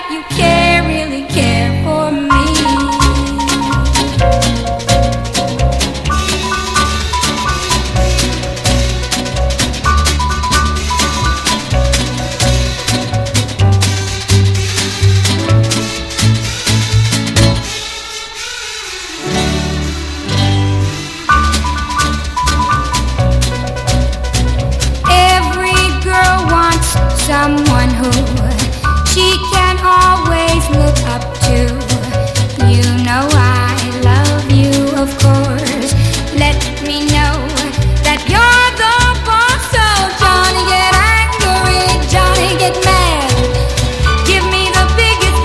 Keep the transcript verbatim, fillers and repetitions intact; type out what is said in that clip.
you care, really care for me. Someone who she can always look up to. You know I